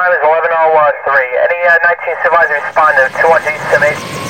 time is 11:03. Any 19 supervisor respond to 210 East Sim 8?